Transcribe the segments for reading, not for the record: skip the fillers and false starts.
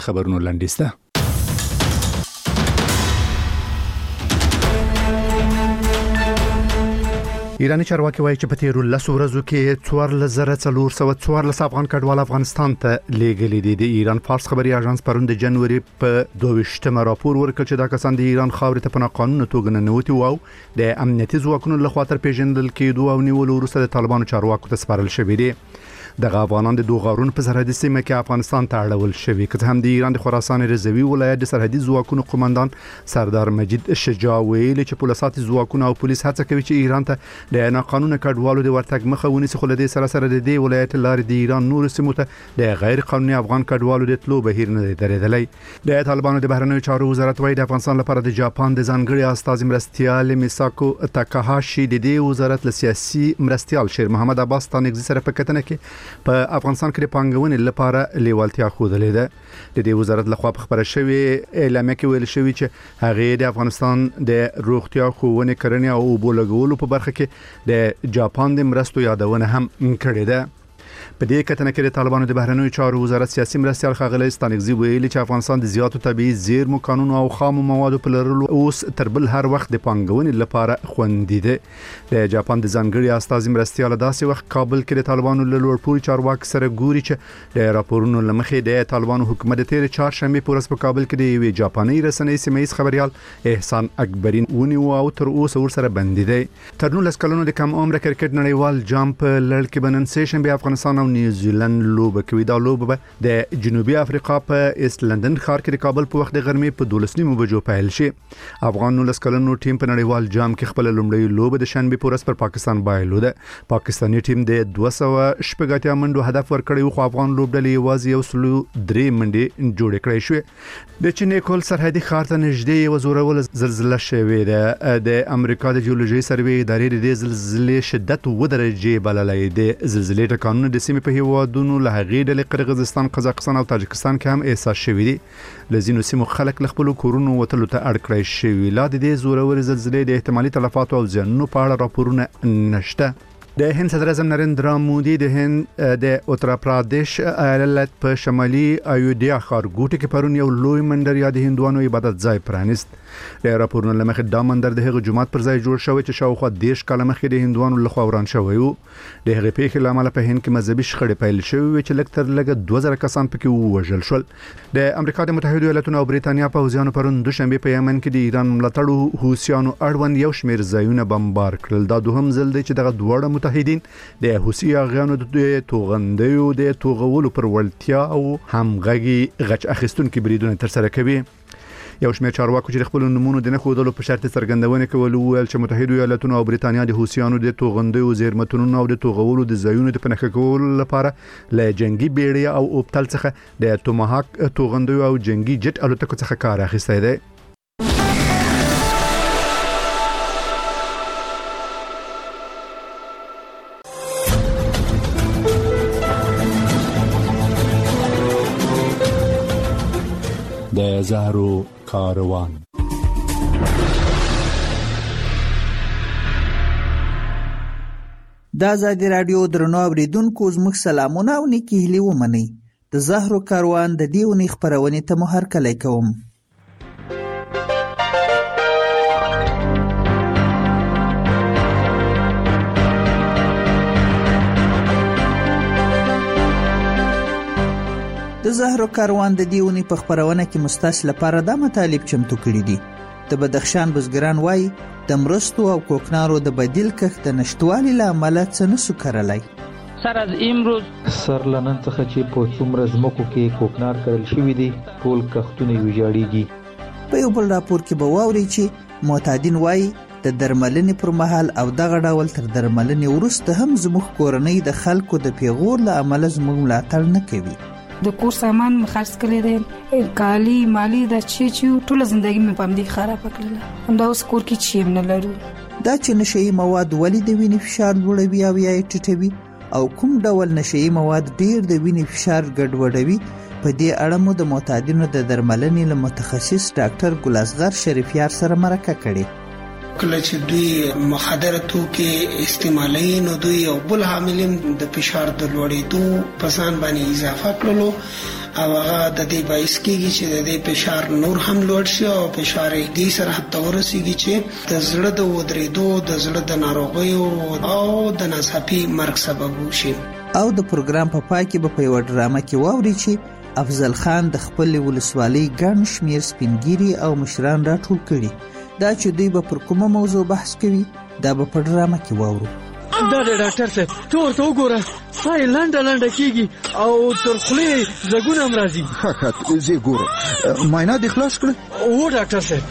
خبرونه لاندې ده. ایرانی چارواکي وایي چې په تیرو 10 ورځو کې 1414 افغان کډوال افغانستان ته لیږلي دي. د ایران فارس خبري اژانس پرون د جنوري په 22مه راپور ورکړ چې دا کسان د ایران خاورې ته په ناقانونه توګه ننوتي وو د امنیتي ځواکونو لخوا تر پیژندل کېدو او نیولو وروسته د طالبانو چارواکو ته سپارل شوی دي. دغه افغانان د دوه غارونو په سرحدي سیمه کې افغانستان ته اړول شوی که هم د ایران د خراسان رضوي ولایت د سرحدي ځواکونو قومندان سردار مجید شجاع ویلي چې پولیساتي ځواکونه او پولیس هڅه کوي چې ایران ته د ناقانونه کډوالو د ورتګ مخه ونیسي، خو له دې سره د دې ولایت لارې د ایران نور سیمو ته د غیر قانوني افغان کډوالو د تلو بهیر نه درېدلی. د طالبانو د بهرنیو چارو وزارت وایي د افغانستان لپاره د جاپان د ځانګړي استازي مرستیال میساکو تاکاهاشي د دې وزارت له سیاسي مرستیال شیر محمد عباس تانګزي سره په کتنه کې په افغانستان کې د پانګونې لپاره لیوالتیا ښودلې ده. د دې وزارت لخوا په خبره شوی اعلامیه کې ویل شوی چې هغه د افغانستان د روغتیا ښوونې کرنې او اوبو لګولو په برخه کې د جاپان د مرستو یادونه هم کړې ده. په دې کتنه کې د طالبانو د بهرنیو چارو وزارت سیاسي مرستیال ښاغلی ستانکزي ویلي چې افغانستان د زیاتو طبيعي زیرمو قانون او خامو موادو په لرلو اوس تر بل هر وخت د پانګونې لپاره خوندي دی. د جاپان د ځانګړي استازي مرستیال داسې وخت کابل کې د طالبانو له لوړپوړي چارواکي سره ګوري چې د راپورونو لمخې د طالبانو حکومت تیر چهارشنبه په ورځ په کابل کې د یوې جاپاني رسنۍ سیمه‌یز خبريال احسان اکبرین ونیو او تر اوسه ورسره بندي دی. تر 19 کلونو د کم عمر کرکټ نړیوال جام په لړ کې بنن سیشن به افغانستان او نیوزیلند لوبه کوي. دا لوبه د جنوبي افریقا په ایست لندن ښار کې د کابل په وخت د غرمې په 12 بجو پیل شي. افغان 19 کلنو ټیم په نړیوال جام کې خپل لومړی لوبه د شنبه په ورځ پر پاکستان بایلوده. پاکستاني ټیم د 280 منډو هدف ورکړی خو افغان لوبډلې یوازې 3 منډې جوړې کړې شوې. د چین کول سرحدي ښار ته نږدې یو زورول زلزلہ شوې ده. د امریکا د جیولوژي سروې ادارې د زلزلې شدت و درجه بللې ده. زلزلې ټکانونه د سیمې په هیوادونو له هغې ډلې قرغیزستان، قزاقستان او تاجکستان کې هم احساس شوی دي. لزینو سیمو خلک له خپل کورونو وتلو ته اړ کړی شوی. لا د دې زورور زلزلې د احتمالي تلفاتو او زیانونو په اړه راپورونه نشته. د هند صدر اعظم نریندرا مودي د هند د اتر پردیش ایالت په شمالي ایودھیا ښارګوټي کې پرون یو لوی منډر یا د هندوانو عبادت ځای پرانیست. د راپورونو لمخې دا منډر د هغه جمعات پر ځای جوړ شوی چې شاوخوا 10 کاله مخکې د هندوانو لخوا وران شوی وو. د هغې پیښې له امله په هند کې مذهبي شخړې پیل شوې چې لږ تر لږه 2000 کسان پکې ووژل شول. د امریکا د متحده ایالاتونو او بریتانیا پوځیانو پرون دوشنبه په یمن کې د ایران ملاتړو حوثیانو اړوند یو شمېر ځایونه بمبار کړل. دا دوهم ځل دی چې دغه دواړه متحدین د حوثي اغیانو د توغندیو د توغولو پر وړتیا او همغږي غچ اخیستونکو بریدونه تر سره کوي. یو شمېر چارواکو چې خپل نمونه د نه خودلو په شرط څرګندونه کول ویل چې متحده ایالاتونو او بریتانیا د حوثیانو د توغندیو زیرمتونو او د توغولو د ځایونو د پنهخ کولو لپاره له جنگي بیړۍ او اوبتل څخه د توماهاک توغندیو او جنگي جټ الوتکو څخه کار اخیستی دی. د زهرو کاروان. د آزادي رادیو درنو اوریدونکو زموږ سلامونه او نیکی هیلې ومنئ. د زهرو کاروان د دې اونۍ خپرونې ته مو هرکلی کوم. د زهرو کاروان د دې اونۍ په خپرونه کې مستاس لپاره دا مطالب چمتو کړي دي. د بدخشان بزګران وایي د مرستو او کوکنارو د بدیل کښت د نشټوالي له امله څه نسو کرلی. سر از امروز سر لنن څخه چې په څومره ځمکو کې کوکنار کرل شوي دي ټول کښتونه ویجاړیږي. په یو بل راپور کې به واورئ چې معتادین وایي د درملنې پر مهال او دغه ډول تر درملنې وروسته هم زموږ کورنۍ د خلکو د پیغور له امله زموږ ملاتړ نه کوي. د کور سامان خرڅ کړی دی، کالی مالی د چې ټول ژوندۍ مې په دې خراب کړله. همدا اوس کور کې چیم نه لرو. دا چې نشئی مواد ولې د وینې فشار لوړوي او یا ټیټوي او کوم ډول نشئی مواد ډیر د وینې فشار ګډوډوي، په دې اړه مو د معتادینو د درملنې له متخصص ډاکټر ګل اصغر شریفیار سره مرکه کړې. کله چې دوی مخدر توکي استعمالي نو دوی او بل حاملین د فشار د لوړېدو په ځان باندې اضافه کړلو او هغه د دې باعث کیږي چې د دې فشار نور هم لوړ شي او فشار دې سره حتی ورسیږي چې د زړه د ودرېدو د زړه د ناروغیو او د ناڅاپي مرګ سبب وشي. او د پروګرام په پای کې به په یو ډرامه کې واوري چې افضل خان د خپل ولسوالۍ ګڼ شمېر سپینګیري او مشران راټول کړي. دا چې دوی به پر کومه موضوع بحث کوي دا به په ډرامه کې واورو. دا ډاکټر صاحب ته ورته وګوره سای لنډه کېږي او تر خولې زګونه هم راځي. ښه زه ګورم معاینه دې خلاص کړه؟ هو ډاکټر صاحب.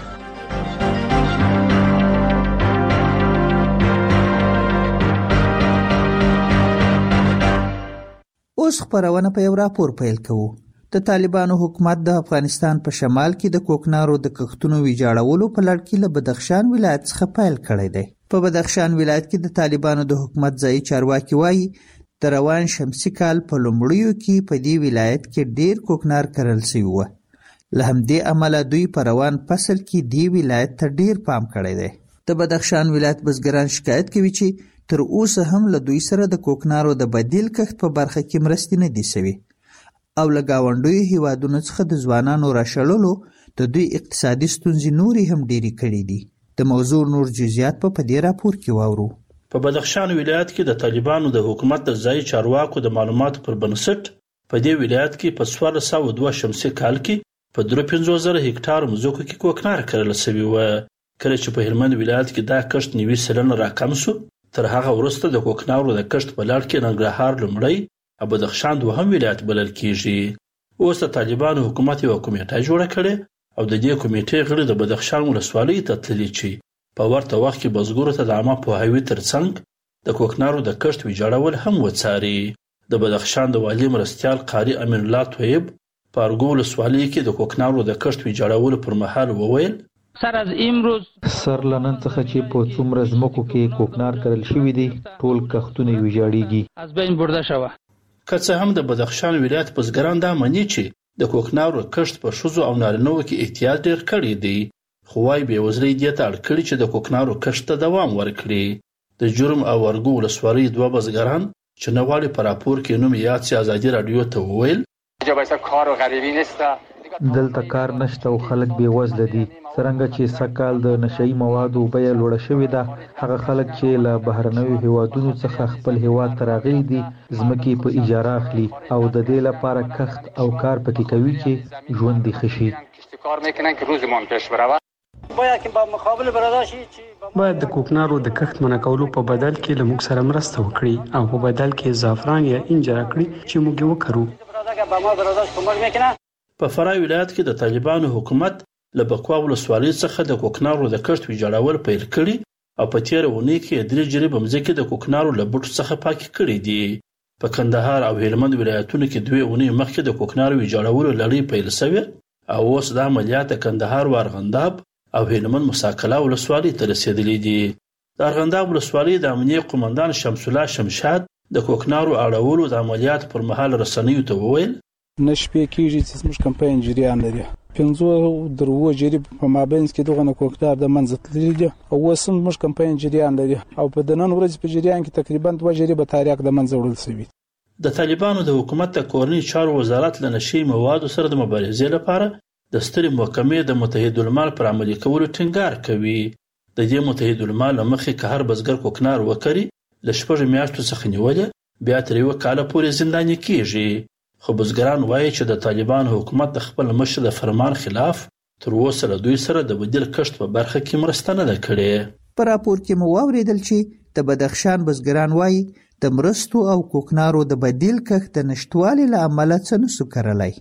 اوس خپرونه په یو راپور پیل کوو. د طالبانو حکومت د افغانستان په شمال کې د کوکنارو د کښتونو ویجاړولو په لړ کې له بدخشان ولایت څخه پیل کړی دی. په بدخشان ولایت کې د طالبانو د حکومت ځایي چارواکي وایي د روان شمسي کال په لومړیو کې په دې ولایت کې ډیر کوکنار کرل شوي وو. له همدې امله دوی په روان فصل کې دې ولایت ته ډیر پام کړی دی. د بدخشان ولایت بزګران شکایت کوي چې تر اوسه هم له دوی سره د کوکنارو د بدیل کښت په برخه کې مرستې نه دي شوي او له ګاونډیو هیوادونو څخه د ځوانانو راشړلو د دوی اقتصادي ستونزې نورې هم ډېرې کړې دي. د موضوع نور جزئیات په دې راپور کې واورو. په بدخشان ولایت کې د طالبانو د حکومت د ځایي چارواکو د معلوماتو پر بنسټ په دې ولایت کې په 1402 شمسي کال کې په 53,000 هکټار مځکو کې کوکنار کرل شوي و. کله چې په هلمند ولایت کې دا کښت 90% راکم شو، تر هغه وروسته د کوکنارو د کښت په لړ کې ننګرهار لومړی او بدخشان دوهم ولایت بلل کیږي. اوس د طالبانو حکومت یو کمیټه جوړه کړې او د دې کمیټې غړي د بدخشان ولسوالۍ ته تللي چې په ورته وخت کې بزګرو ته د عامه پوهاوي ترڅنګ د کوکنارو د کښت ویجاړول هم وڅاري. د بدخشان د والي مرستیال قاری امین الله طیب په ارګو ولسوالۍ کې د کوکنارو د کښت ویجاړولو پر مهال وویل سر از امروز سر لنن څخه چې په څومره ځمکو کې کوکنار کرل شوي دي ټول کښتونه ویجاړیږي از بین برده شوه. که څه هم د بدخشان ولایت بزګران دا مني چې د کوکنارو کښت په ښځو او نارینه‌وو کې احتیاط ډېر کړی دی، خو وايي بېوزلۍ دې ته اړ کړي چې د کوکنارو کښت ته دوام ورکړي. د جرم او ارګو ولسوالۍ دوه بزګران چې نه غواړي په راپور کې نوم یاد سي ازادي راډیو ته وویل دلته کار نشته او خلک بېوزله دي. څرنګه چې سږکال د نشهیي موادو بیه لوړه شوې ده، هغه خلک چې له بهرنیو هیوادونو څخه خپل هیواد ته راغلي دي ځمکې په اجاره اخلي او د دې لپاره کښت او کار پکې کوي چې ژوند دې ښه شي. باید د کوکنارو د کښت منع کولو په بدل کې له موږ سره مرسته وکړي او په بدل کې زعفران یا انجیر راکړي چې موږ یې وکرو. په فراه ولایت کې د طالبانو حکومت له بکوا ولسوالۍ څخه د کوکنارو د کښت ویجاړول پیل کړي او په تېره اونۍ کې 3 جریبه مځکې د کوکنارو له بوټو څخه پاکې کړي دي. په کندهار او هلمند ولایتونو کې 2 اونۍ مخکې د کوکنارو ویجاړولو لړۍ پیل شوې او اوس د عملیات د کندهار وارغنداب او هلمند مساکله ولسوالۍ ته رسېدلي دي. د ارغنداب ولسوالۍ د امنیه قومندان شمس الله شمشاد د کوکنارو اړولو د عملیات پر مهال رسنیو ته وویل نشپې کېږي چې زموږ کمپاین جریان لري. 15 جریب په مابینځ کې دغه کوکنار د منځ تللي دي او اوس هم زموږ کمپاین جریان لري او په د نن ورځې په جریان کې تقریبا 2 جریب تاریخ د منځ وړل شوي. د طالبانو د حکومت د کورنۍ چارو وزارت له نشي موادو سره د مبارزې لپاره د سترې محکمې د متحدالمال پر عملي کولو ټینګار کوي. د دې متحدالمال مخې که هر بزګر کوکنار وکړي له 6 میاشتو څخه نیولې بیا تر 1 کال پورې زنداني کیږي. خو بزګران وایي چې د طالبانو حکومت د خپل مشر د فرمان خلاف تر اوسه له دوی سره د بدیل کښت په برخه کې مرسته نه ده کړې. په راپور کې مو واورېدل چې د بدخشان بزګران وایي د مرستو او کوکنارو د بدیل کښت د نشټوالي له امله څه نسو کرلی.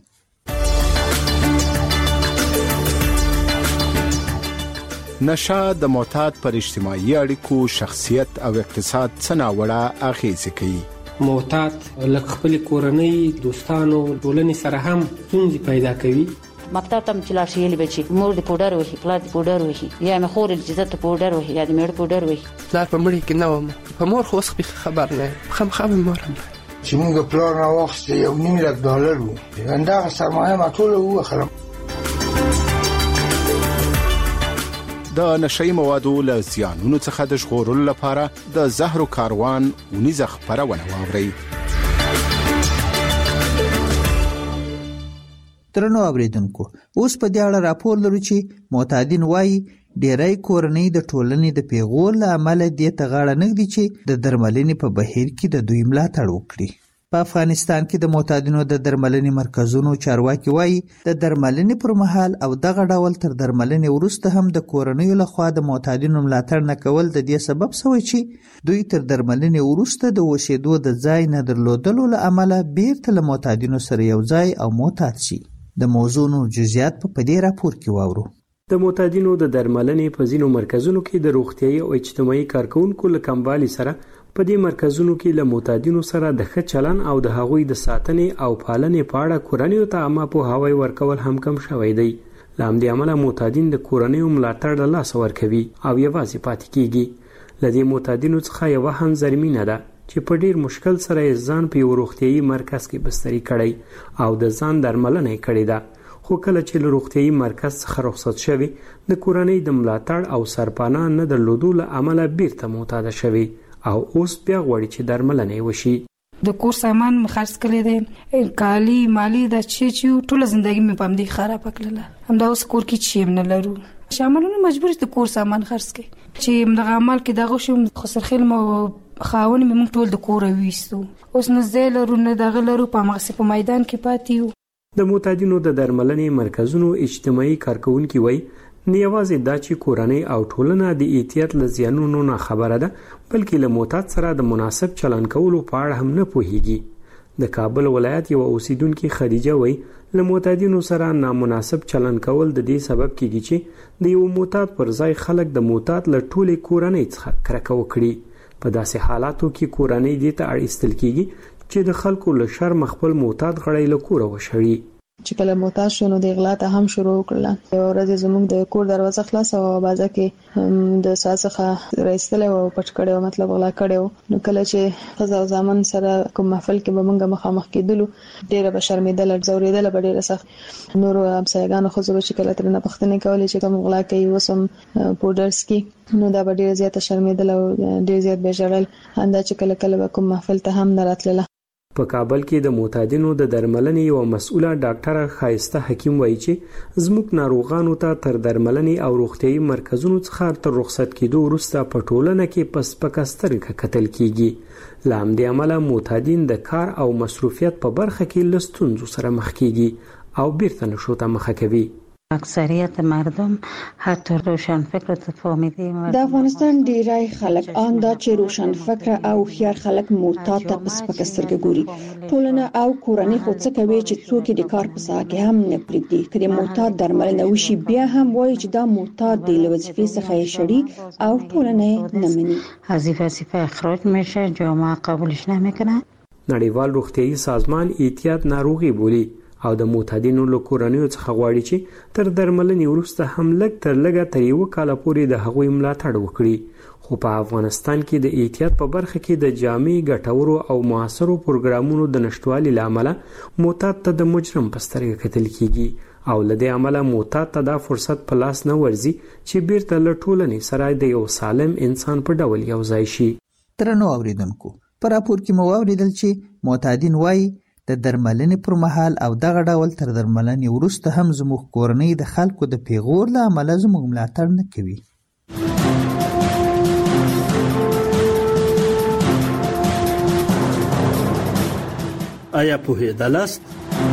نشه د معتاد پر اجتماعي اړیکو، شخصیت او اقتصاد څه ناوړه اغېزې کوي. معتاد لکه خپل کورنۍ، دوستانو، ټولنې سره هم ستونزې پیدا کوي. مکتب ته چې لاړ شي یې به چې مور دې پوډر وهي، پلار دې پوډر وهي، یا مې خور دې عزت پوډر وهي، یا دې مېړه پوډر وهي. پلار په مړي کې نه وم، په مور خو اوس خبر نه یم، خامخا مې مور هم چې موږ پلار راواخیسته $1,000,000 و، همدغه سرمایه ما ټوله ووخلم. د نشئی موادو له زیانونو څخه د ژغورلو لپاره د زهرو کاروان ونیزه خبرونه واورئ. درنو اوریدونکو، اوس په دې اړه راپور لرو چې معتادین وایي ډیری کورنۍ د ټولنې د پیغور له امله دې ته غاړه نږدي چې د درملنې په بهیر کې د دوی ملاتړ وکړي. په افغانستان کې د معتادینو د درملنې مرکزونو چارواکي وایي د درملنې پر مهال او دغه ډول تر درملنې وروسته هم د کورنیو لخوا د معتادینو ملاتړ نه کول د دې سبب شوی چې دوی تر درملنې وروسته د اوسېدو د ځای نه درلودلو له امله بیرته له معتادینو سره یو ځای او معتاد شي. د موضوع نور جزئیات په دې راپور کې واورو. د معتادینو د درملنې په ځینو مرکزونو کې د روغتیايي او اجتماعي کارکونکو له کموالي سره په دې مرکزونو کې له معتادینو سره د ښه چلن او د هغوی د ساتنې او پالنې په اړه کورنیو ته عامه پوهاوی ورکول هم کم شوی دی. له همدې امله معتادین د کورنیو ملاتړ له لاسه ورکوي او یوازې پاتې کیږي. له دې معتادینو څخه یوه هم زرمینه ده چې په ډیر مشکل سره ځان په یو روغتیايي مرکز کې بستري کړی او د ځان درملنه یې کړې ده، خو کله چې له روغتیايي مرکز څخه رخصت شوی د کورنۍ د ملاتړ او سرپناه نه درلودو له امله بیرته معتاده شوی او اوس بیا غواړي چې درملنه یې وشي. د کور سامان مې خرڅ کړی دی، کالي مالی دا چې ټوله زندگی مې په همدې خرابه کړله. همدا اوس کور کې چې نه لرو، شاملونه مجبور د کور سامان خرڅ کړي چې دغه عمل کې دغه شوم خسرخیل مو خاون مې موږ ټول د کور وېستو. اوس نه زه لرو نه دغه لرو، په مغسه په میدان کې پاتې یو. د معتادینو د درملنې مرکزونو اجتماعي کارکونکي وایي نه یوازې دا چې کورنۍ او ټولنه د احتیاط له زیانونو نه خبره ده، بلکې له معتاد سره د مناسب چلن کولو په اړه هم نه پوهیږي. د کابل ولایت یو اوسیدونکو خدیجه وایي له معتادینو سره نامناسب چلن کول د دې سبب کیږي چې د یو معتاد پر ځای خلک د معتاد له ټولې کورنۍ څخه کرکه وکړي. په داسې حالاتو کې کورنۍ دې ته اړ ایستل کیږي چې د خلکو له شرم خپل معتاد غړی له کوره وشړي. چې کله معتاد شو نو د اغلا ته هم شروع کړل. یو ورځ زموږ د کور دروازه خلاص او بازه کې د ساسخه راستل او پټ کړو، مطلب غلا کړو. نو کله چې خزا او زامن سره کوم محفل کې به موږ مخامخ کېدلو، ډېر به شرمېدل، زوریدل به ډېر سخت. نور همسایګانو خو زه چې کله ترنه پښتنې کولې چې کوم غلا کوي وسم پودرز کې، نو دا به ډېر زیات شرمېدل او ډېر زیات به ژړل. اندا چې کله کله کوم محفل ته هم نه راتله. په کابل کې د معتادینو د درملنې یو مسؤله ډاکټره خایسته حکیم وایي چې زموږ ناروغانو ته تر درملنې او روغتیايي مرکزونو څخه تر رخصت کېدو وروسته په ټولنه کې په سپکه سترګه کتل کیږي. له همدې امله معتادین د کار او مصروفیت په برخه کې له ستونزو سره مخ کیږي او بیرته نشو ته مخه کوي. اکثریت مردم حتی روشن فکر ته فهمیدي. د افغانستان ډیری خلک ان دا چې روشن فکر او خيار خلک معتاد ته په سپکه سترګه ګوري. ټولنه او کورنۍ خو څه کوي چې څوک د کار په ساحه کې هم نه پریږدي. کله معتاد درملنه وشي بیا هم وایي چې دا معتاد دی، له وظیفې څخه یې شړي او ټولنه نه مني. وظیفه اخراج میشه، جامعه قبولش نمیکنه. نړیوال روغتیايي سازمان احتیاط ناروغي بولي او د معتادینو له کورنیو څخه غواړي چې تر درملنې وروسته هم لږ تر لږه تر یو کال پورې د هغوی ملاتړ وکړي. خو په افغانستان کې د احتیاط په برخه کې د جامع ګټورو او موثرو پروګرامونو د نشټوالي لامل معتاد ته د مجرم په سترګه کتل کیږي او له دې عمله معتاد ته دا فرصت په لاس نه ورځي چې بیرته له ټولنې سره د یو سالم انسان په ډول یو ځای شي. درنو اوریدونکو، په راپور کې مو واوریدل چې معتادین وایي د درملنې پر مهال او دغه ډول تر درملنې وروسته هم زموږ کورنۍ د خلکو د پیغور له امله زموږ ملاتړ نه کوي. آیا پوهېدلاست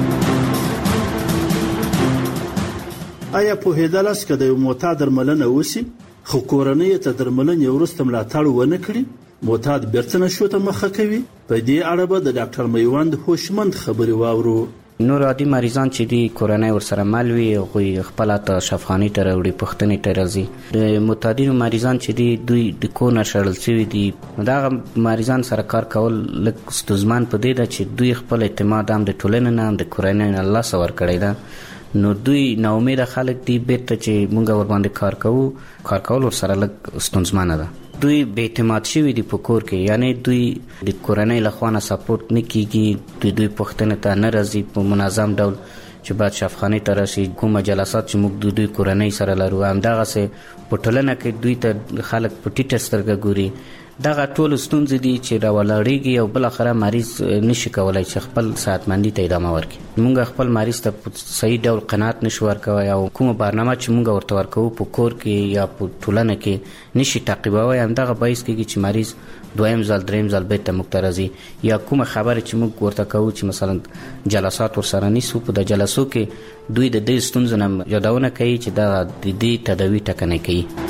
که د یو معتاد درملنه وشي خو کورنۍ ته درملنې وروسته ملاتړ ونه کړي، معتاد بیرته نشو ته مخه کوي؟ په دې اړه به د ډاکټر میوند هوشمند خبري واورو. نور عادي مریضان چې دی کورنۍ ورسره مل وي هغوی خپل ته شفاخانې ته راوړي، پوښتنې ته راځي. د معتادینو مریضان چې دی دوی د کور نه شړل شوي دي، دغه مریضان سره کار کول لږ ستونزمن په دې ده چې دوی خپل اعتماد هم د ټولنې نه هم د کورنۍ نه له لاسه ورکړی ده. نو دوی ناامیده خلک دي، بیرته چې مونږ ورباندې کار کوو، کار کول ورسره لږ ستونزمنه ده. دوی بې اعتماد شوي دي په کور کې، یعنی دوی د کورنۍ له خوا نه سپورټ نه کیږي، دوی پوښتنې ته نه راځي په منظم ډول چې بعد شفاخانه ته راشي کومه جلسات چې موږ د دوی کورنۍ سره لرو همدغه سه په ټولنه کې دوی ته خلک په ټیټه سترګه ګوري دغه ټول ستونزې دي چې راولاړېږي او بل اخره مریض نشي کولای چې خپل صحتمندي ته ادامه ورکړي موږ خپل مریض ته صحیح ډول قناعت نشو ورکوي او کومه برنامه چې موږ ورته ورکو په کور کې یا په ټولنه کې نشي تعقیبوي همدغه باعث کېږي چې مریض دویم ځل دریم ځل به ته مقترضي یا کومه خبره چې موږ ورته کوو چې مثلا جلسات ورسره نیسو په د جلسو کې دوی د دې ستونزو نه یادونه کوي چې دا د دې تداوی ټکنه کوي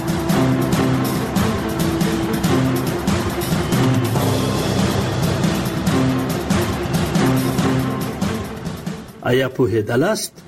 آیا پوهېدلاست؟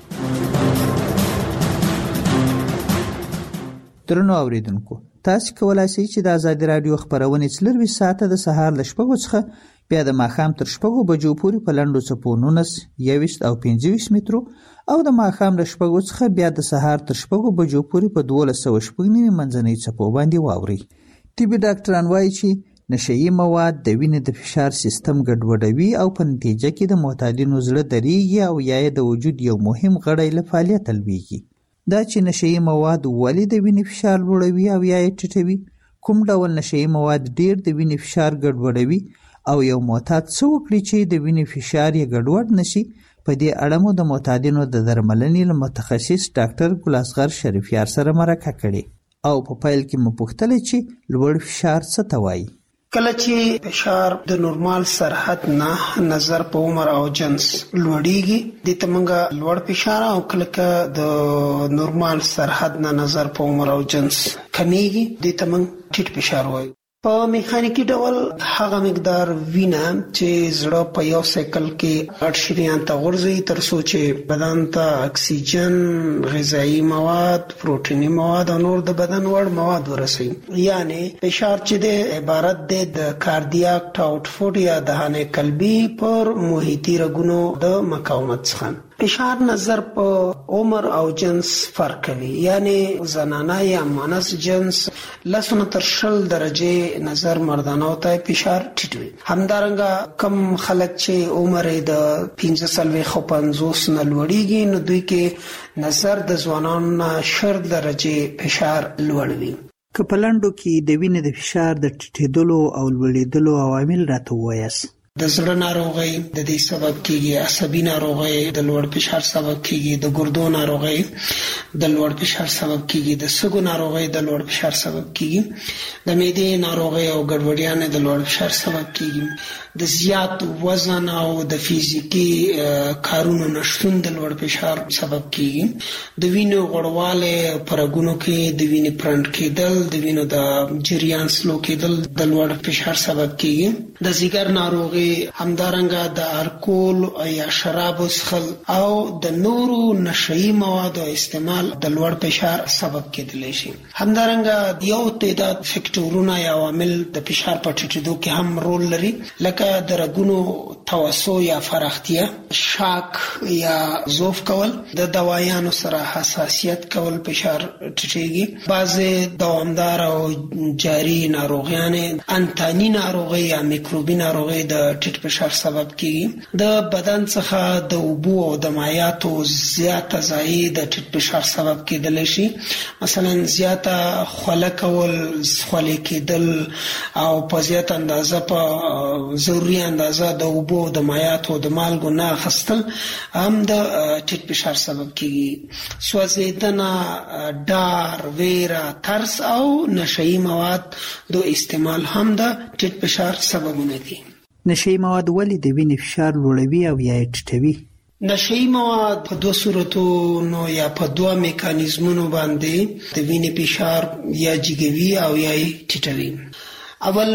درنو اوریدونکو تاسو کولای شئ چې د آزادي رادیو خبرونه 24 ساعته د سهار ل 6 څخه بیا د ماښام تر 6 بجو پورې په لنډو څپو 19 21 او 25 مترو او د ماښام ل 6 څخه بیا د سهار تر 6 بجو پورې په 1290 منځنۍ څپو باندې واوري. طبي ډاکټران وایي چې نشئی مواد د وینې د فشار سیستم ګډوډوي او په نتیجه کې د معتادینو زړه دریږي او یا د وجود یو مهم غړی له فعالیت لویږي. دا چې نشئی مواد ولې د وینې فشار لوړوي او یا یې ټیټوي، کوم ډول نشئی مواد ډیر د وینې فشار ګډوډوي او یو معتاد څه وکړي چې د وینې فشار یې ګډوډ نشي. په دې اړه مو د معتادینو د درملنې له متخصص ډاکټر ګل اصغر شریفیار سره مرکه کړې او په پیل کې مو پوښتنه چې لوړ فشار څه ته وایي. کله چې فشار د نورمال سرحد نه نظر په عمر او جنس لوړیږي د تمنګ لوړ فشار او کله د نورمال سرحد نه نظر په عمر او جنس کمیږي د تمنګ ټیټ فشار وایي. په میخانیکی ډول هغه مقدار وینه چې زړه په یو سیکل کې 8 شریان ته غورځي تر څو چې بدن ته اکسیجن، غذایی مواد، پروتینی مواد او نور د بدن وړ مواد ورسوي. یعنی فشار چې د عبارت دی د کاردیاک آوټپوټ یا دهانه قلبي پر محیطي رګونو د مقاومت څخه. فشار نظر په عمر او جنس فرق کوي، یعنی زنانه یا مؤنث جنس لسونه تر 20 درجه نظر مردانه او ته فشار ټیټ وي. همدارنګه کم خلک چې عمر د 45 نه لوړیږي نو دوی کې نظر د ځوانانو نه 20 درجه فشار لوړ وي. که په لنډو کې د وینې د فشار د ټیټېدلو او لوړېدلو عوامل راته ووایاست. د زړه ناروغي د دې سبب کیږي، عصبي ناروغي د لوړ فشار سبب کیږي، د ګردو ناروغي د لوړ فشار سبب کیږي، د سږو ناروغي د لوړ فشار سبب کیږي، د معدې ناروغي او ګډوډیاں د لوړ فشار سبب کیږي، د زیات وزن او د فزیکی کارونو نشټون د لوړ فشار سبب کیږي، د وینې غوړواله پرګونو کې د وینې پرند کېدل، د وینې د جریان سلو کېدل د لوړ فشار سبب کیږي، د ځیګر ناروغي همدارنګه د الکول یا شراب څښل او د نورو نشئی موادو استعمال د لوړ فشار سبب کېدلی شي. همدارنګه یو تعداد فیکټورونه یا عوامل د فشار په ټیټېدو کې هم رول لري، لکه د رګونو توسع یا فراختیا، شاک یا ضعف کول، د دوايانو سره حساسیت کول فشار ټیټېږي، بعضې دوامدار او جاری ناروغیان، انتاني ناروغي یا میکروبي ناروغي د ټیټ فشار سبب کیږي، د بدن څخه د اوبو او د مایعاتو زیاته ضایع د ټیټ فشار سبب کېدلی شي. مثلا زیاته خوله کول، خولې کېدل او په زیاته اندازه په ضروري اندازه د اوبو د مایعاتو د مالګو نه اخیستل هم د ټیټ فشار سبب کیږي. سوځېدنه، ډار، ویره، ترس او نشئی مواد د استعمال هم د ټیټ فشار سببونه دي. نشئی مواد ولې د وینې فشار لوړوي او یا یې ټیټوي؟ نشئی مواد په دوه صورتونو یا په دوه میکانیزمونو باندې د وینې فشار یا جګوي او یا یې ټیټوي. اول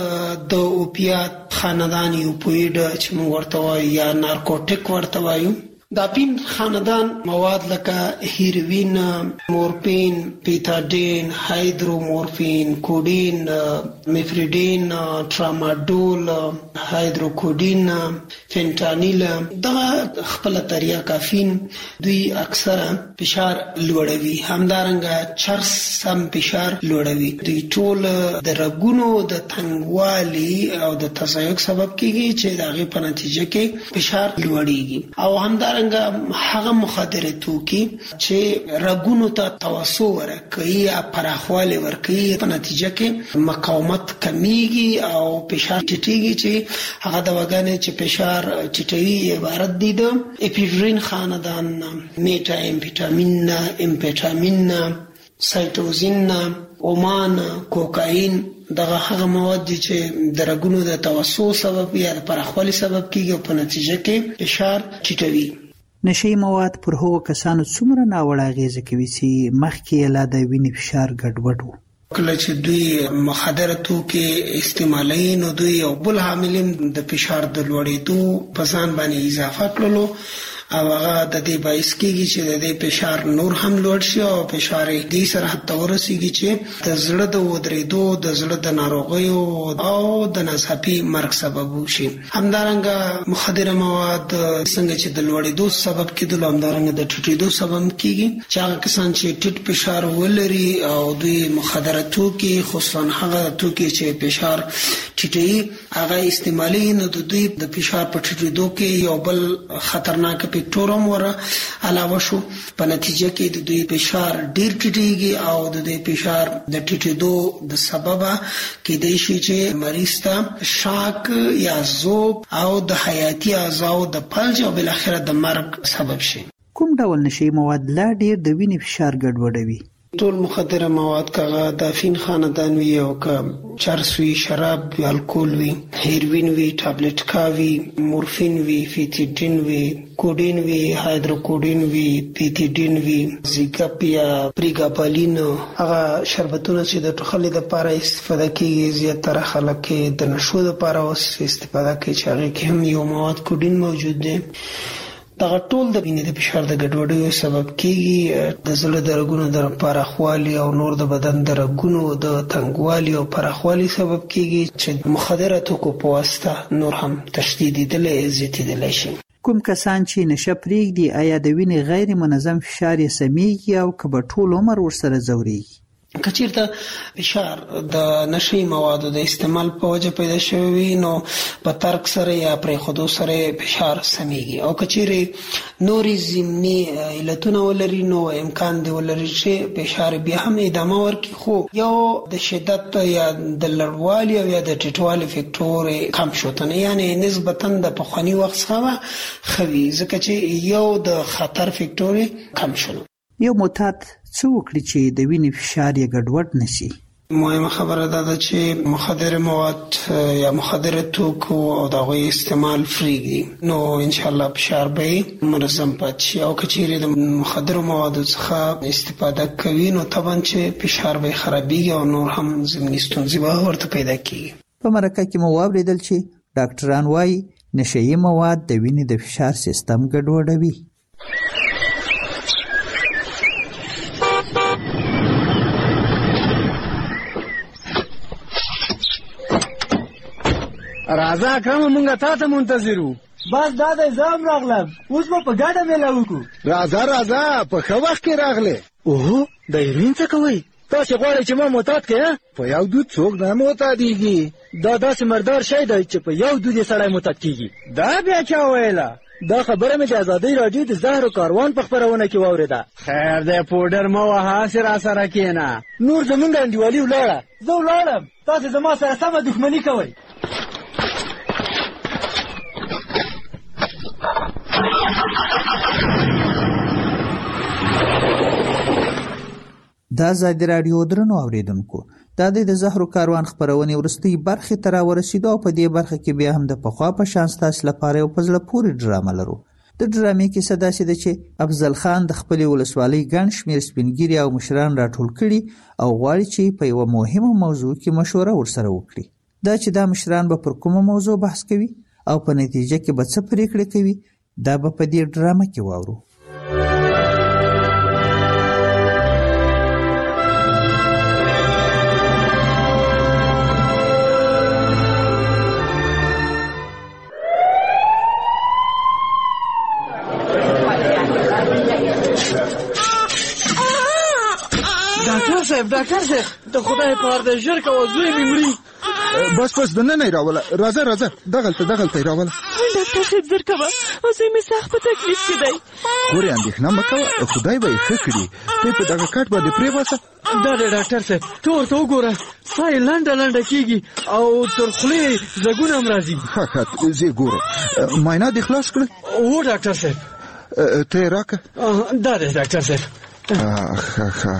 د اوپیات خاندان اوپویډ چې موږ ورته وایو یا نارکوټیک ورته وایو، دا پین خاندان مواد لکه هیروین، مورفین، پیتاډین، هایدرومورفین، کوډین، میفریډین، ټراماډول، هایدروکوډین، فینټانیل، دا خپل طریقه کافین دوی اکثره فشار لوړوي. همدارنګه چرس هم فشار لوړوي. دوی ټول د رګونو د تنګوالي او د تضایق سبب کیږي چې د هغې په نتیجه کې فشار لوړیږي. او همدارنګه همدارنګه هغه مخدره توکي چې رګونو ته توسع ورکوي یا پراخوالی ورکوي، په نتیجه کې مقاومت کمیږي او فشار ټیټیږي، چې هغه دواګانې چې فشار ټیټوي عبارت دي د اپیډرین خاندان، میټا امفیټامین، امفیټامین، سایټوزین، اومان، کوکاین. دغه هغه مواد دي چې د رګونو د توسع سبب یا د پراخوالي سبب کیږي او په نتیجه کې فشار ټیټوي. نشي مواد پر هغو کسانو څومره ناوړه اغیزه کوي چې مخکې لا د وینې فشار ګډوډ و. کله چې دوی مخدره توکي استعمالوي نو دوی یو بل عامل د فشار د لوړېدو په ځان باندې اضافه کړلو او هغه د دې باعث کیږي چې د دې فشار نور هم لوړ شي او فشار دې سره حتی ورسیږي چې د زړه د ودرېدو، د زړه د ناروغیو او د ناڅاپي مرګ سبب وشي. همدارنګه مخدره مواد څنګه چې د لوړېدو سبب کېدل، همدارنګه د ټیټېدو سبب کیږي چې هغه کسان چې ټیټ فشار ولري او دوی مخدره توکي، خصوصا هغه توکي چې فشار ټیټوي هغه استعمالي، نو د دوی د فشار په ټیټېدو کې یو بل خطرناک فیکټورم ور علاوه شو. په نتیجه کې د دوی فشار ډیر ټیټیږي او د دوی فشار د ټیټېدو د سبب کېدای شي چې مریض ته شاک یا ذوب او د حیاتي اعضاء د فلج او بل اخر د مرګ سبب شي. کوم ډول نشي مواد لا ډیر د وینې فشار ګډوډوي؟ ټول مخدره مواد کغه د افین خاندان وی او ک چرس وی، شراب وی، الکول وی، هیروین وی، ټابلیټ کاوی، مورفین وی، فیتیډین وی، کوډین وی، هایدروکوډین وی، پیتیډین وی، زیګاپ یا پریګابالین. هغه شربتونه چې د ټوخلې لپاره استفاده کیږي، زیاتره خلک د نشو لپاره استفاده کوي چې هغه کې هم یو مواد کوډین موجود دی. دغه ټول د وینې د فشار د ګډوډۍ سبب کیږي، د زړه د رګونو د پراخوالي او نور د بدن د رګونو د تنګوالي او پراخوالي سبب کیږي چې مخدره توکو په واسطه نور هم تشدیدېدلی، زیاتېدلی شي. کوم کسان چې نشه پرېږدي آیا د وینې غیر منظم فشار یې سمیږي او که به ټول عمر ورسره ځورېږي؟ کچیرته فشار د نشي موادو د استعمال په وجه پیدا شوی نو په ترک سره یا پرې خودو سره فشار سميږي، او کچیرې نوري ضمني علتونه ولري نو امکان دی ولري چې فشار بیا هم ادامه ورکړي، خو یو د شدت یا د لړوالي او یا د ټیټوالي فیکټور کم شوتنه، یعنی نسبتا د پخوانی وخت څخه خوي، ځکه چې یو د خطر فیکټور کم شول. یو معتاد څه وکړي چې د وینې فشار یې ګډوډ نشي؟ مهمه خبره ده چې مخدر مواد یا مخدر توکو او دغه استعمال فریږي، نو ان شاء الله فشار به منظم پاتې شي. او کچېرې د مخدر مواد څخه استفاده کوي نو طبعا چې فشار به خرابېږي او نور هم ضمني ستونزې به ورته پیدا کیږي. په مرکه کې مو واوریدل چې ډاکټران وايي نشهيي مواد د وینې د فشار سیستم ګډوډوي. راځه اکرم مونږه تا ته منتظرو. بس دا د زام راغلم، اوس به په ګډه میله وکړو. راځه په ښه وخت کې راغلې. اوهو د هیروین څه کوئ؟ تاسې غواړئ چې ما معتاد کړې؟ په یو دود څوک نه معتادېږي. دا داسې مردار شی دی چې په یو دود یې سړی معتاد کېږي. دا بیا چا ویله؟ دا خبره مې د ازادۍ راډیو د زهرو کاروان په خپرونه کې واورېده. خیر دی پوډر مه وهه، هسې راسره کښېنه. نور زمونږ انډیوالي ولاړه. زه ولاړم، تاسې زما سره سمه دښمني کوئ. دا ازادي راډیو درنو اوریدونکو، دا د زهرو کاروان خپرونې وروستۍ برخې ته راورسېدو او په دې برخه کې بیا هم د پخوا په شان ستاسو لپاره یو په زړه پورې ډرامه لرو. د ډرامې کیسه داسې ده چې افضل خان د خپلې ولسوالۍ ګڼ شمېر سپینګیري او مشران راټول کړي او غواړي چې په یوه مهمه موضوع کې مشوره ورسره وکړي. دا چې دا مشران به پر کومه موضوع بحث کوي او په نتیجه کې به څه پریکړې کوي، دا به په دې ډرامه کې واورو. ډاکټر صاحب د خدای په اړه ژر کوه، زوی مې مري. بس دننه راوله. راځه دغلته راوله. ډاکټر ډاکټر صاحب زر کوه زوی مې سخت په تکلیف کې دی. خورې اندېښنه مه کوه، خدای به یې ښه کړي. ته په دغه کټ باندې پرېباسه. دا دی ډاکټر صاحب، ته ورته وګوره، ساه یې لنډه کېږي او تر خولې یې ځګونه هم راځي. ښه زه یې ګورم. معاینات دې خلاص کړل؟ هو ډاکټر صاحب. ته یې راکړه. دا دی ډاکټر صاحب. ښه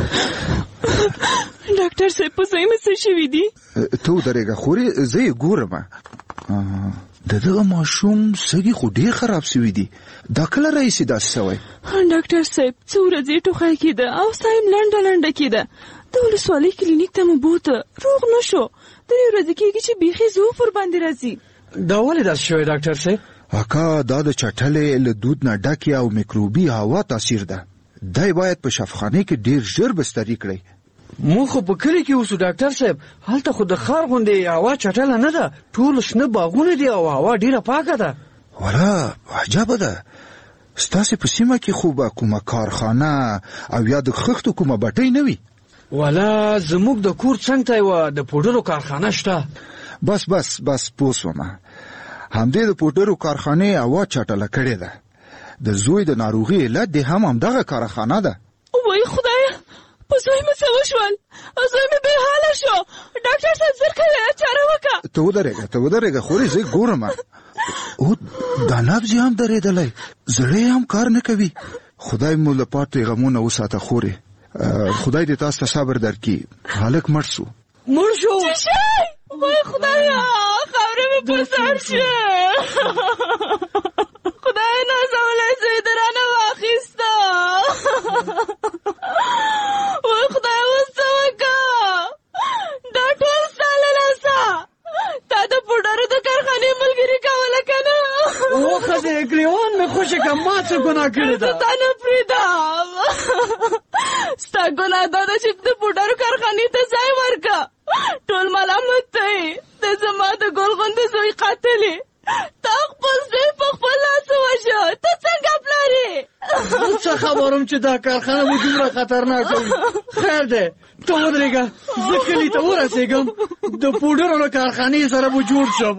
ډاکټر صاحب په زوی مې څه شوي دي؟ ته ودرېږه خورې، زه یې ګورم. د دغه ماشوم سږي خو ډېر خراب شوي دي. دا کله راهیسې داسې شوی؟ ډاکټر صاحب څو ورځې ټوخی کېده او ساه یې لنډه کېده. د ولسوالۍ کلینیک ته مو بوته، روغ نه شو. 3 ورځې کېږي چې بیخي ضعف ورباندې راځي. دا ولې داسې شوی ډاکټر صاحب؟ اکا دا د چټلې له دود نه ډکې او میکروبي هوا تاثیر ده. دی باید په شفاخانه کې ډېر ژر بستري کړئ. مو خو په کلی کې اوسو ډاکټر صاحب، هلته خو د ښار غوندې هوا چټله نه ده، ټول شنه باغونه دي او هوا ډېره پاکه ده. ولا عجبه ده. ستاسې په سیمه کې خو به کومه کارخانه او یا د خښتو کومه بټۍ نه وي؟ ولا زموږ د کور څنګ ته یوه د پوډرو کارخانه شته. بس پوه شومه. همدې د پوډرو کارخانې هوا چټله کړې ده. د زوی د ناروغي علت دې هم همدغه کارخانه ده. وای خدایه، په زوی مې څه وشول؟ زوی مې بې حاله شو. ډاکټر صاحب زر کوې چاره وکړه. ته ودرېږه خورې، زه ګورم. او دا نبض یې هم درېدلی، زړه یې هم کار نه کوي. خدای مو له پاتې غمونه وساته خورې. خدای دې تاسو ته صبر درکړي. هلک مړ شو. وای خدایه، خاوره مې پر سر شوه. خدای نازولی زوی د رانه واخیسته. وای خدای اوس څه وکړه؟ دا ټول ستا له لاسه. تا د پوډرو د کارخانې ملګري کوله که نه؟ او ښځې ګریوان مې خوشې که ما څه ګناه کړې ده؟ زه تا نه پرېږدم. ستا ګناه دا ده چې د پوډرو کارخانې ته ځای ورکړه. ټول ملامت دی. ته زما د ګل غوندې زوی قاتل یې. تا خپل زوی په خپل لاس ووژه. ته څنګه پلار یې؟ زه څه خبر وم چې دا کارخانه مو دومره خطرناکه وي. خیر دی، ته ودرېږه، زه کلي ته ورسېږم، د پوډرو له کارخانې سره به جوړ شم.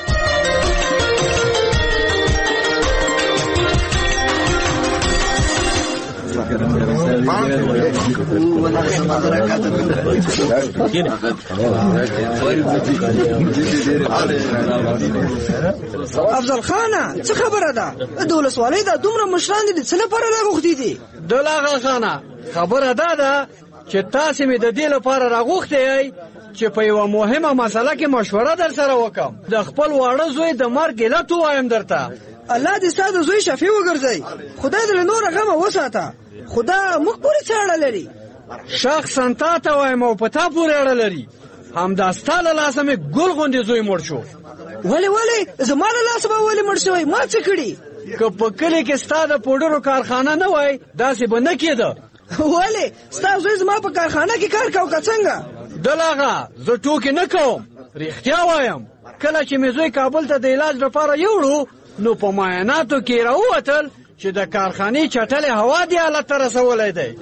افضل خانه څه خبره ده؟ د ولسوالۍ دا دومره مشران دي، د څه لپاره راغوښتي دي؟ دلاغه خانه، خبره دا ده چې تاسې مې د دې لپاره راغوښتی یئ چې په یوه مهمه مسله کې مشوره در سره وکړم. د خپل واړه زوی د مرګ علت ووایم درته. الله دې ستا د زوی شفیع وګرځوي. خدای دې له نوره غمه وساته. خدا موږ پورې څه اړه لري؟ شخصا تا ته وایم او په تا پورې اړه لري. همدا ستا له لاسه مې ګل غوندې زوی مړ شو. ولې زما له لاسه به ولې مړ شوی؟ ما څه کړي؟ که په کلي کې ستا د پوډرو کارخانه نه وای داسې به نه کېده. ولې ستا زوی زما په کارخانه کې کار کوي که څنګه؟ دلاغه زه ټوکې نه کوم، رښتیا وایم. کله چې مې زوی کابل ته د علاج لپاره یوړو نو په معایناتو کې راووتل چې د کارخانې چټلې هوا دې حالت ته رسولی دی.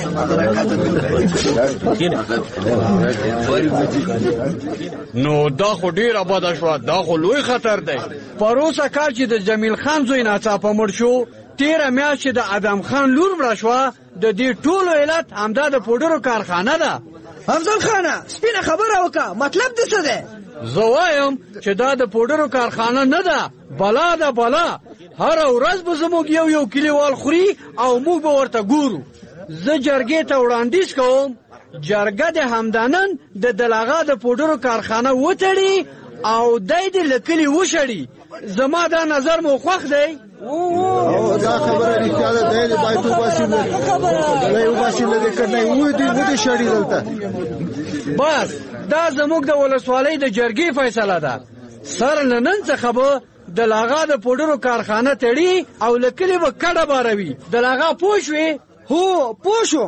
نو دا خو ډېره بده شوه، دا خو لوی خطر دی. پروسه کال چې د جمیل خان زوی ناڅاپه مړ شو، تېره میاشت چې د ادم خان لور مړه شوه، د دې ټولو علت همدا د پوډرو کارخانه ده. افضل خانه سپینه خبره وکړه، مطلب دې څه دی؟ زه وایم چې دا د پوډرو کارخانه نه ده، بلا ده بلا. هر ورځ به زموږ یو کلیوال خوري او موږ به ورته ګورو. زه جرګې ته وړاندیز کوم جرګه د همدانن د دلاغه د پوډرو کارخانه وتړي او دای دې له کلي وشړي. زما دا نظر مو خوښ دی؟ دا خبره رښتیا ده. دی دې باید وباسي، دلای وباسي، نه دې کړنی ودې شړي دلته. بس دا زموږ د ولسوالۍ د جرګې فیصله ده. سر له نن څخه به د لاغا د پوډرو کارخانه تړي او له کلي به کډه باروي. د لاغا پوه شوې؟ هو پوه شوم.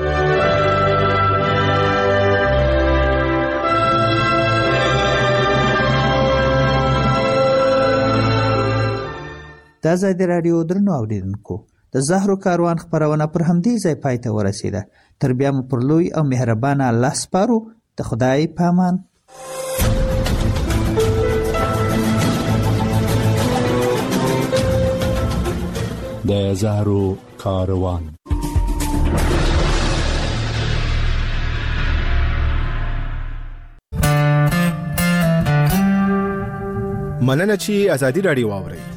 دا ځای د راډیو درنو اوریدونکو د زهرو کاروان خپرونه پر همدې ځای پای ته ورسېده. تر بیا مو پر لوی او مهربانه الله سپارو. د خدای په امان. د زهرو کاروان. مننه چې ازادي رادیو واورئ.